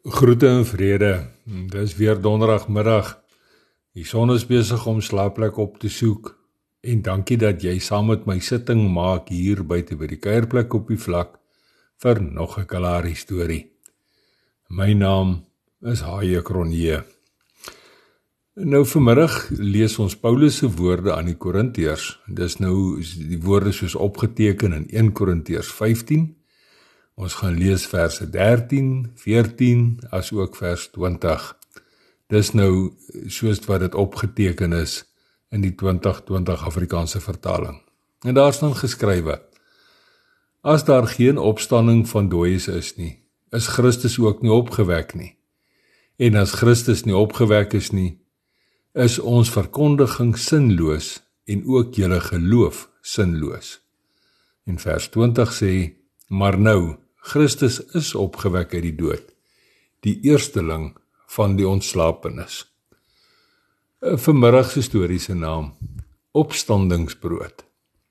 Groete en vrede, dis weer donderdagmiddag. Die son is besig om slaapplek op te soek en dankie dat jy saam met my sitting maak hier buite by die kuierplek op die vlak vir nog 'n Kalahari storie. My naam is H.J. Cronje. Nou vanmiddag lees ons Paulus se woorde aan die Korintiërs. Dis nou die woorde soos opgeteken in 1 Korintiërs 15. Ons gaan lees verse 13, 14, as ook vers 20. Dis nou soos wat dit opgeteken is in die 2020 Afrikaanse vertaling. En daar staan geskrywe: As daar geen opstanding van dooies is nie, is Christus ook nie opgewek nie. En as Christus nie opgewek is nie, is ons verkondiging sinloos en ook julle geloof sinloos. En vers 20 sê: Maar nou, Christus is opgewek uit die dood, die eersteling van die ontslapenis. Vanmiddag se storie se naam: Opstandingsbrood.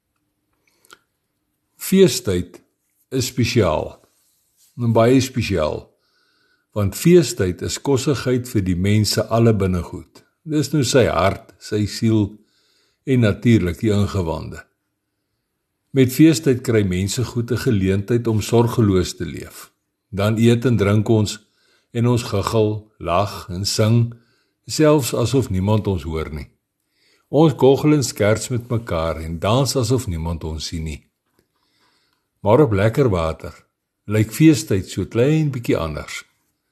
Feestyd is spesiaal, baie spesiaal, want feestyd is kossigheid vir die mense alle binnegoed. Dis nou sy hart, sy siel en natuurlik die ingewande. Met feestyd kry mense goed 'n geleentheid om sorgeloos te leef. Dan eet en drink ons en ons giggel, lag en sing, selfs asof niemand ons hoor nie. Ons goggel en skerts met mekaar en dans asof niemand ons sien nie. Maar op lekker water lyk feestyd so klein bietjie anders.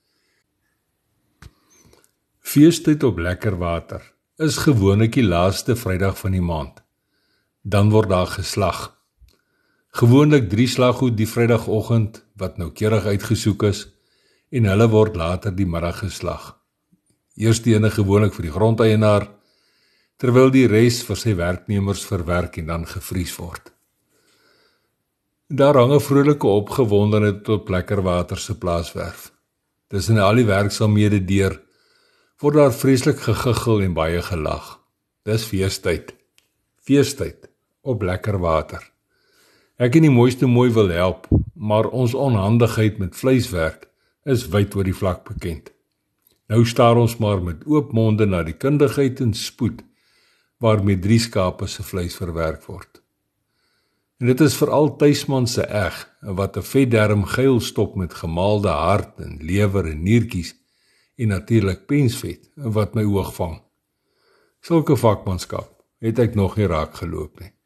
Feestyd op lekker water is gewoonlik die laaste Vrydag van die maand. Dan word daar geslag. Gewoonlik 3 slaggoed die Vrydagoggend wat noukeurig uitgesoek is en hulle word later die middag geslag. Eerste ene gewoonlik vir die grondeienaar, terwyl die res vir sy werknemers verwerk en dan gevries word. Daar hang 'n vrolike opgewondenheid op lekker water se plaaswerf. Tussen al die werksaamhede deur word daar vreeslik gegiggel en baie gelag. Dis feestyd. Feestyd op lekker water. Ek en die mooiste mooi wil help, maar ons onhandigheid met vleiswerk is wyd oor die vlak bekend. Nou staar ons maar met oop monde na die kundigheid en spoed waarmee 3 skape se vleis verwerk word. En dit is veral tuisman se eg wat 'n vetderm geil stop met gemaalde hart en lewer en niertjies en natuurlik pensvet wat my oog vang. Sulke vakmanskap het ek nog nie raak geloop nie.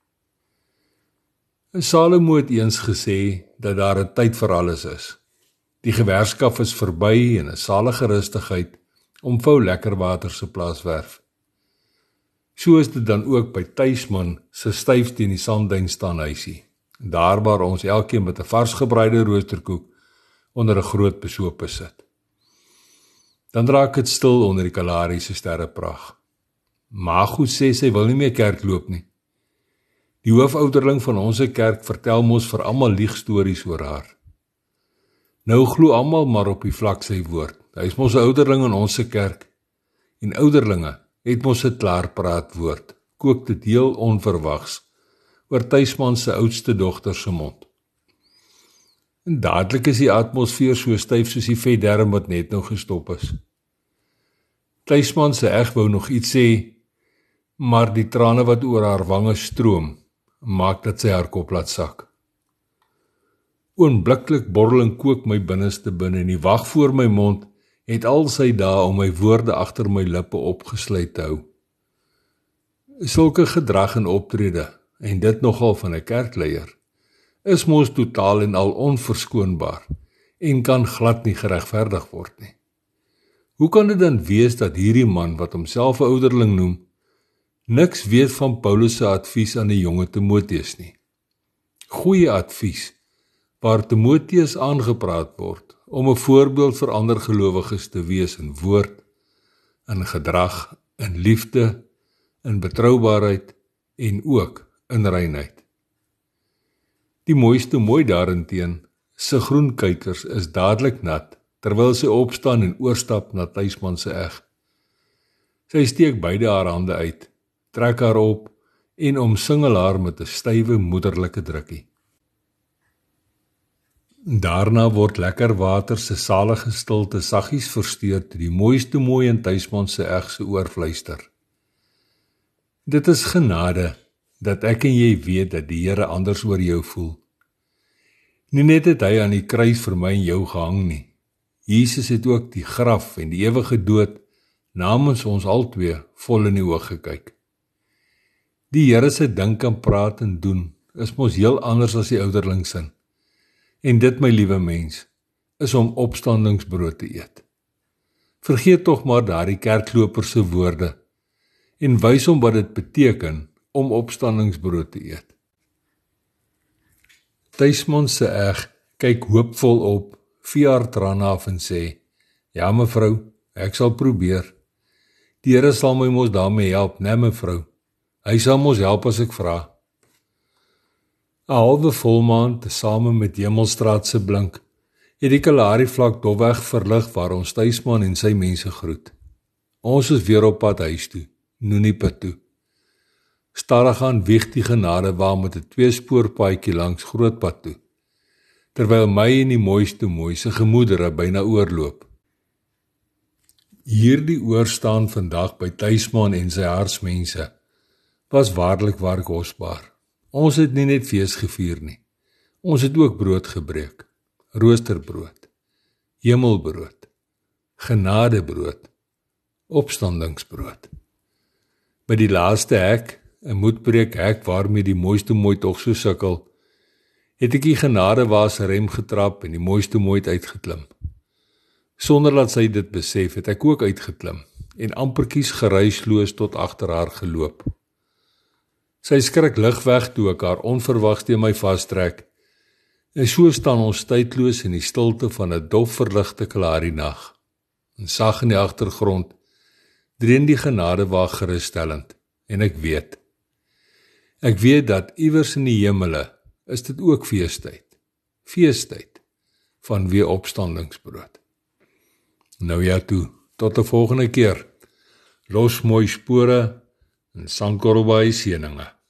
Salomo het eens gesê dat daar 'n tyd vir alles is. Die gewerskap is verby en 'n salige rustigheid omvou lekker water se plaaswerf. So is dit dan ook by tuisman se styf teen die sandduin staan huisie, daar waar ons elkeen met 'n vars gebraaide roosterkoek onder 'n groot besope sit. Dan raak dit stil onder die Kalahari se sterreprag. Mago sê sy wil nie meer kerk loop nie. Die hoofouderling van ons kerk vertel mos vir almal liegstories oor haar. Nou glo almal maar op die vlak sy woord. Hy is mos 'n ouderling in ons kerk. En ouderlinge het mos 'n klaarpraat woord, kook dit heel onverwags oor tuisman se oudste dogter se mond. En dadelik is die atmosfeer so styf soos die vetderm wat net nou gestop is. Tuisman se eg wou nog iets sê, maar die trane wat oor haar wange stroom, maak dat sy haar kop laat sak. Oombliklik borrel en kook my binneste binne en die wag voor my mond het al sy dae om my woorde agter my lippe opgesluit te hou. Sulke gedrag en optrede, en dit nogal van 'n kerkleier, is mos totaal en al onverskoonbaar en kan glad nie geregverdig word nie. Hoe kan dit dan wees dat hierdie man, wat homself 'n ouderling noem, niks weet van Paulus se advies aan die jonge Timoteus nie? Goeie advies, waar Timoteus aangepraat word om 'n voorbeeld vir ander gelowiges te wees in woord, in gedrag, in liefde, in betroubaarheid en ook in reinheid. Die mooiste mooi daarenteen, sy groen kuikers is dadelik nat, terwyl sy opstaan en oorstap na tuisman se eg. Sy steek beide haar hande uit, trek haar op en omsingel haar met 'n stywe moederlike drukkie. Daarna word lekker water se salige stilte saggies versteur toe die mooiste mooi en Tuisman se eg se oor fluister. Dit is genade dat ek en jy weet dat die Here anders oor jou voel. Nie net het hy aan die kruis vir my en jou gehang nie. Jesus het ook die graf en die ewige dood namens ons albei vol in die oog gekyk. Die Here se dink en praat en doen is mos heel anders as die ouderlingsin. En dit, my liewe mens, is om opstandingsbrood te eet. Vergeet tog maar daardie kerkloper se woorde en wys hom wat dit beteken om opstandingsbrood te eet. Tuisman se eg kyk hoopvol op, vee haar trane af en sê, ja mevrou, ek sal probeer. Die Here sal my mos daarmee help, né mevrou? Hy sal mos help as ek vra. 'n halwe volmaand, same met Hemelstraat se blink, het die Kalahari vlak dofweg verlig waar ons Tuisman en sy mense groet. Ons is weer op pad huis toe, Nooniepad toe. Stadig aan wieg die genade waar met 'n 2-spoorpaadjie langs Grootpad toe, terwyl my en die mooiste mooi se gemoedere byna oorloop. Hierdie oorstaan vandag by Tuisman en sy hartsmense was waarlik waar kosbaar. Ons het nie net fees gevier nie. Ons het ook brood gebreek, roosterbrood, hemelbrood, genadebrood, opstandingsbrood. By die laaste hek, 'n moedbreek hek waarmee die mooiste mooi tog so sukkel, het ek die genadewaar se rem getrap en die mooiste mooi het uitgeklim. Sonder dat sy dit besef, het ek ook uitgeklim en amperkies geruisloos tot agter haar geloop. Sy skrik lig weg toe ek haar onverwags teen my vastrek, en so staan ons tydloos in die stilte van 'n dof verligte Kalahari nag. En sag in die agtergrond dreun die genadewaar gerusstellend, en ek weet dat iewers in die hemele is dit ook feestyd van weer opstandingsbrood. Nou ja toe, tot 'n volgende keer, los mooi spore en Sankorbaai seëninge.